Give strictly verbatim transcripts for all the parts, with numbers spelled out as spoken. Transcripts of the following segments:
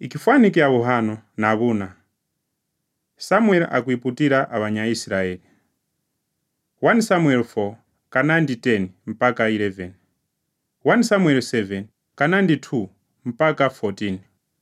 Ikifani kya uhano na abuna. Samuel akuiputira Abanya-Israeli. First Samuel four kanandi ten mpaka eleven. First Samuel seven kanandi two mpaka fourteen.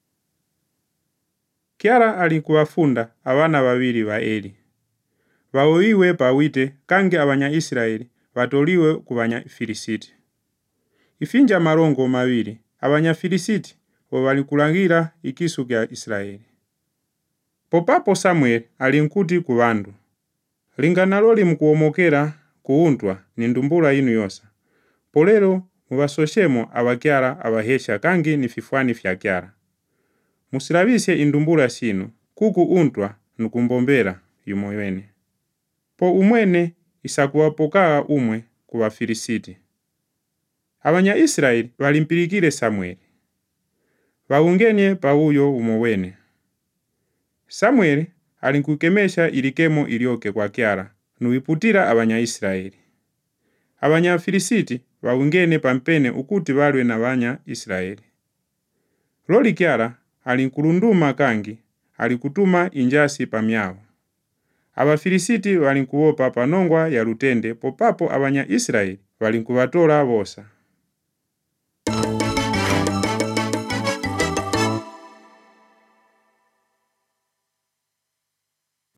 Kyara alikuwafunda abana babiri ba Eli. Baoiwe pawite kange Abanya-Israeli batoliwe ku Banya-Filisiti. Ifinja marongo mawiri Abanya-Filisiti bo balikulangira ikisu kya Israeli. Popapo Samuel alinkuti ku bandu. Lingana limukuomokera kuuntwa ni ndumbula inu yosa. Polero mubasoshemo abakyara abahesha kangi ni fifwani fya kyara. Musirabisye indumbula sinu kuku untwa nukumbombera yumoyweni. Po umwene isakuwapokaa umwe ku Bafilisiti. Abanya-Israeli balimpirikire Samueli. Baungenye pauyo umowene. Samueli alinkukemesha ilikemo ilioke kwa kyara nuiputira Abanya-Israeli. Abanya-Filisiti baungene pampene ukuti balwe na Abanya-Israeli. Loli kyara alinkulunduma kangi alikutuma injasi pamyao. Abafilisiti balinkuwopa panongwa ya lutende popapo Abanya-Israeli balinkubatola bosa.